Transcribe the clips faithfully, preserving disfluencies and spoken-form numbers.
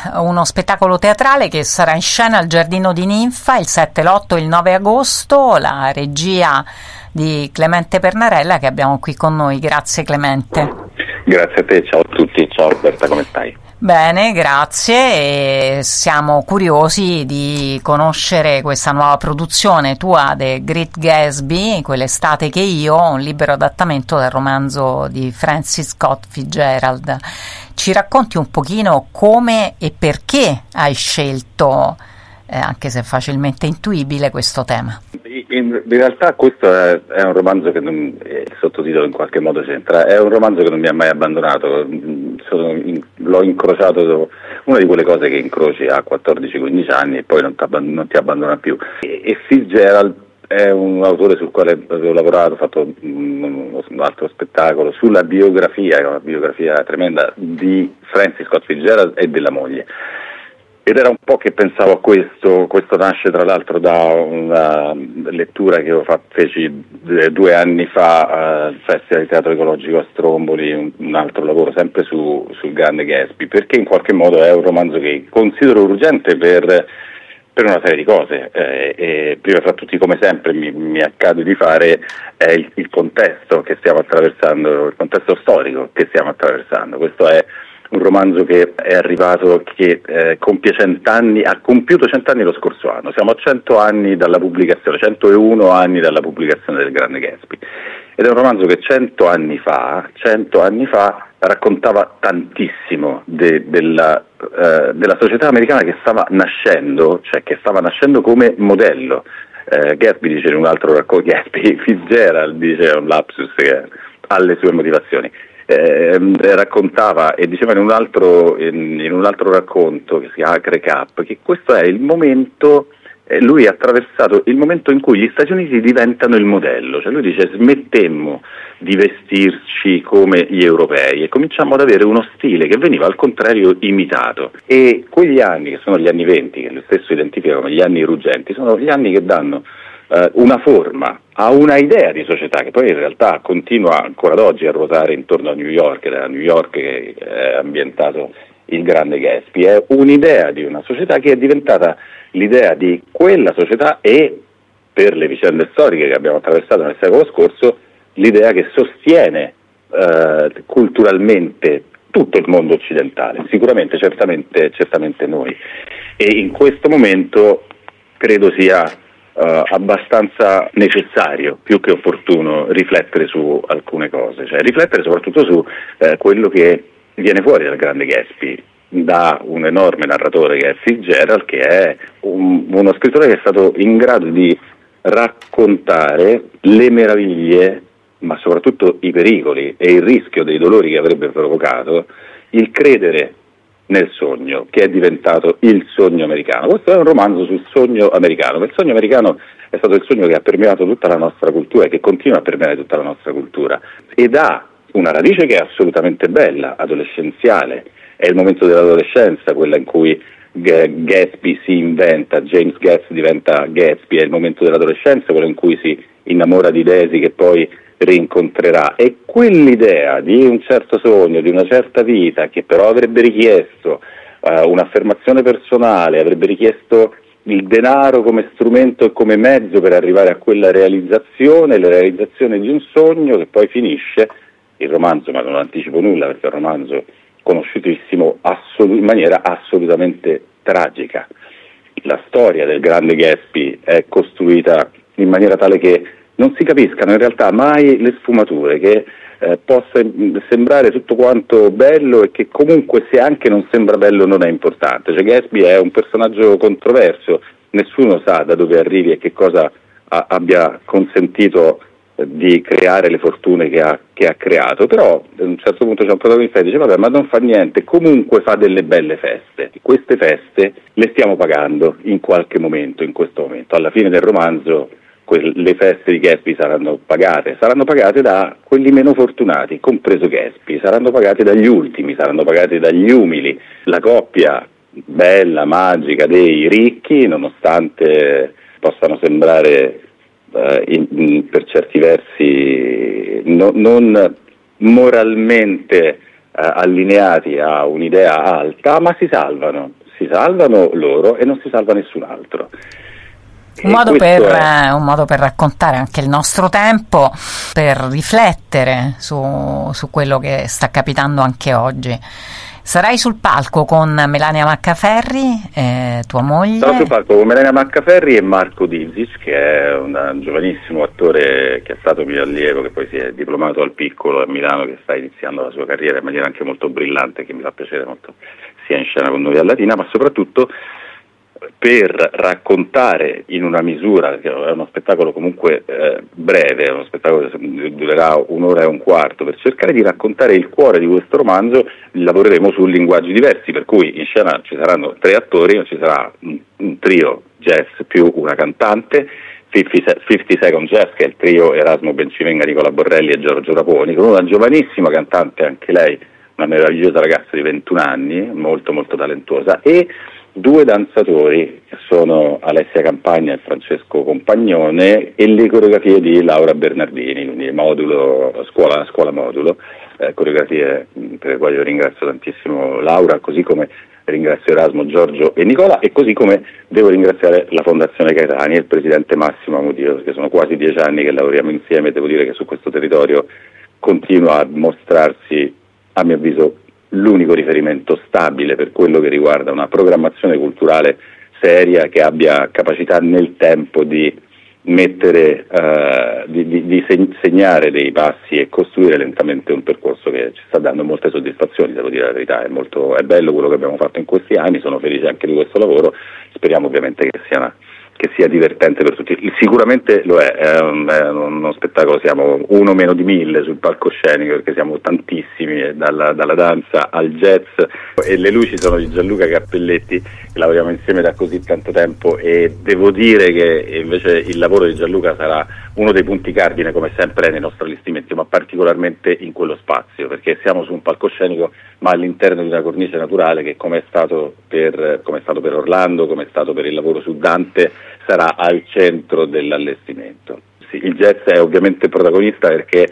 uno spettacolo teatrale che sarà in scena al Giardino di Ninfa il sette, l'otto e il nove agosto, la regia di Clemente Pernarella che abbiamo qui con noi. Grazie Clemente. Grazie a te, ciao a tutti, ciao Roberta, come stai? Bene, grazie, e siamo curiosi di conoscere questa nuova produzione tua, The Great Gatsby, Quell'estate che io, un libero adattamento del romanzo di Francis Scott Fitzgerald. Ci racconti un pochino come e perché hai scelto, eh, anche se facilmente intuibile, questo tema? In, in realtà questo è, è un romanzo che non, il sottotitolo in qualche modo c'entra, è un romanzo che non mi ha mai abbandonato. Sono in, l'ho incrociato, una di quelle cose che incroci a quattordici quindici anni e poi non, non ti abbandona più. E, e Fitzgerald è un autore sul quale avevo lavorato, ho fatto un, un altro spettacolo sulla biografia, che è una biografia tremenda, di Francis Scott Fitzgerald e della moglie. Ed era un po' che pensavo a questo, questo nasce tra l'altro da una lettura che ho fatto, feci due anni fa al Festival di Teatro Ecologico a Stromboli, un, un altro lavoro sempre su, sul grande Gatsby, perché in qualche modo è un romanzo che considero urgente per, per una serie di cose. Eh, e prima fra tutti, come sempre, mi, mi accade di fare è il, il contesto che stiamo attraversando, il contesto storico che stiamo attraversando. Questo è un romanzo che è arrivato, che eh, compie cent'anni, ha compiuto cent'anni lo scorso anno, siamo a cento anni dalla pubblicazione, centouno anni dalla pubblicazione del Grande Gatsby, ed è un romanzo che cento anni fa, cento anni fa raccontava tantissimo de, della, eh, della società americana che stava nascendo, cioè che stava nascendo come modello. Eh, Gatsby dice in un altro racconto, Gatsby, Fitzgerald dice un lapsus che ha le sue motivazioni. Eh, raccontava e diceva in un altro in, in un altro racconto che si chiama Crack Up che questo è il momento, eh, lui ha attraversato il momento in cui gli Stati Uniti diventano il modello, cioè lui dice smettemmo di vestirci come gli europei e cominciamo ad avere uno stile che veniva al contrario imitato, e quegli anni che sono gli anni venti, che lui stesso identifica come gli anni ruggenti, sono gli anni che danno Uh, una forma a una idea di società che poi in realtà continua ancora ad oggi a ruotare intorno a New York, ed è a New York che è ambientato il grande Gatsby. È un'idea di una società che è diventata l'idea di quella società e, per le vicende storiche che abbiamo attraversato nel secolo scorso, l'idea che sostiene uh, culturalmente tutto il mondo occidentale, sicuramente, certamente, certamente noi. E in questo momento credo sia Uh, abbastanza necessario, più che opportuno, riflettere su alcune cose, cioè riflettere soprattutto su eh, quello che viene fuori dal grande Gatsby da un enorme narratore che è Fitzgerald, che è un, uno scrittore che è stato in grado di raccontare le meraviglie, ma soprattutto i pericoli e il rischio dei dolori che avrebbe provocato il credere nel sogno, che è diventato il sogno americano. Questo è un romanzo sul sogno americano, ma il sogno americano è stato il sogno che ha permeato tutta la nostra cultura e che continua a permeare tutta la nostra cultura, ed ha una radice che è assolutamente bella, adolescenziale. È il momento dell'adolescenza, quella in cui Gatsby si inventa, James Gatsby diventa Gatsby, è il momento dell'adolescenza, quello in cui si innamora di Daisy che poi rincontrerà, e quell'idea di un certo sogno, di una certa vita, che però avrebbe richiesto uh, un'affermazione personale, avrebbe richiesto il denaro come strumento e come mezzo per arrivare a quella realizzazione, la realizzazione di un sogno che poi finisce, il romanzo, ma non anticipo nulla perché è un romanzo conosciutissimo, assolu- in maniera assolutamente tragica. La storia del grande Gatsby è costruita in maniera tale che non si capiscano in realtà mai le sfumature, che eh, possa sembrare tutto quanto bello e che comunque, se anche non sembra bello, non è importante. Cioè Gatsby è un personaggio controverso, nessuno sa da dove arrivi e che cosa a, abbia consentito eh, di creare le fortune che ha, che ha creato, però a un certo punto c'è un protagonista che dice vabbè, ma non fa niente, comunque fa delle belle feste. Queste feste le stiamo pagando in qualche momento, in questo momento. Alla fine del romanzo le feste di Gatsby saranno pagate, saranno pagate da quelli meno fortunati, compreso Gatsby, saranno pagate dagli ultimi, saranno pagate dagli umili. La coppia bella, magica dei ricchi, nonostante possano sembrare eh, in, in, per certi versi no, non moralmente allineati a un'idea alta, ma si salvano, si salvano loro e non si salva nessun altro. Un modo, per, è... un modo per raccontare anche il nostro tempo, per riflettere su, su quello che sta capitando anche oggi. Sarai sul palco con Melania Maccaferri, eh, tua moglie? Sarò sul palco con Melania Maccaferri e Marco Dizic, che è un giovanissimo attore che è stato mio allievo, che poi si è diplomato al Piccolo a Milano, che sta iniziando la sua carriera in maniera anche molto brillante, che mi fa piacere molto sia in scena con noi a Latina, ma soprattutto per raccontare in una misura, che è uno spettacolo comunque eh, breve, è uno spettacolo che durerà un'ora e un quarto, per cercare di raccontare il cuore di questo romanzo. Lavoreremo su linguaggi diversi, per cui in scena ci saranno tre attori, ci sarà un, un trio jazz più una cantante, cinquanta Second Jazz, che è il trio Erasmo Bencivenga, Nicola Borrelli e Giorgio Raponi, con una giovanissima cantante, anche lei una meravigliosa ragazza di ventuno anni, molto molto talentuosa, e due danzatori che sono Alessia Campagna e Francesco Compagnone, e le coreografie di Laura Bernardini, quindi modulo, scuola, scuola modulo, eh, coreografie per le quali io ringrazio tantissimo Laura, così come ringrazio Erasmo, Giorgio e Nicola, e così come devo ringraziare la Fondazione Caetani e il presidente Massimo Amudio, perché sono quasi dieci anni che lavoriamo insieme e devo dire che su questo territorio continua a mostrarsi, a mio avviso, l'unico riferimento stabile per quello che riguarda una programmazione culturale seria, che abbia capacità nel tempo di mettere, eh, di, di, di segnare dei passi e costruire lentamente un percorso che ci sta dando molte soddisfazioni, devo dire la verità. È molto, è bello quello che abbiamo fatto in questi anni, sono felice anche di questo lavoro, speriamo ovviamente che sia una che sia divertente per tutti. Sicuramente lo è, è, un, è uno spettacolo, siamo uno meno di mille sul palcoscenico, perché siamo tantissimi, dalla, dalla danza al jazz, e le luci sono di Gianluca Cappelletti, che lavoriamo insieme da così tanto tempo, e devo dire che invece il lavoro di Gianluca sarà uno dei punti cardine, come sempre è nei nostri allestimenti, ma particolarmente in quello spazio, perché siamo su un palcoscenico ma all'interno di una cornice naturale che, come è stato per, come è stato per Orlando, come è stato per il lavoro su Dante, sarà al centro dell'allestimento. Sì, il jazz è ovviamente protagonista perché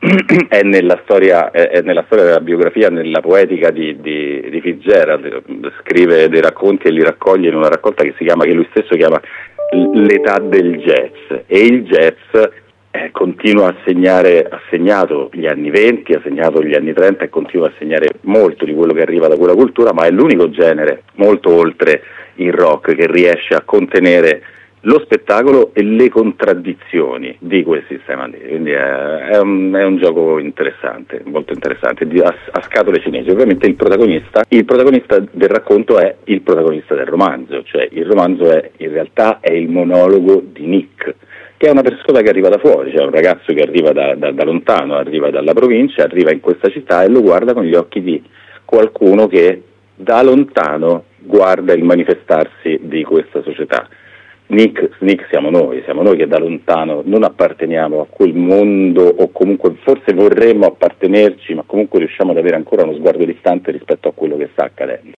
è nella storia, è, è nella storia della biografia, nella poetica di, di, di Fitzgerald, scrive dei racconti e li raccoglie in una raccolta che si chiama, che lui stesso chiama L'età del jazz, e il jazz eh, continua a segnare, ha segnato gli anni venti, ha segnato gli anni trenta e continua a segnare molto di quello che arriva da quella cultura, ma è l'unico genere, molto oltre il rock, che riesce a contenere lo spettacolo e le contraddizioni di quel sistema lì. Quindi è, è, un, è un gioco interessante, molto interessante, di, a, a scatole cinesi. Ovviamente il protagonista, il protagonista del racconto è il protagonista del romanzo, cioè il romanzo è, in realtà è il monologo di Nick, che è una persona che arriva da fuori, cioè un ragazzo che arriva da, da, da lontano, arriva dalla provincia, arriva in questa città e lo guarda con gli occhi di qualcuno che da lontano guarda il manifestarsi di questa società. Nick, Nick siamo noi, siamo noi che da lontano non apparteniamo a quel mondo, o comunque forse vorremmo appartenerci, ma comunque riusciamo ad avere ancora uno sguardo distante rispetto a quello che sta accadendo.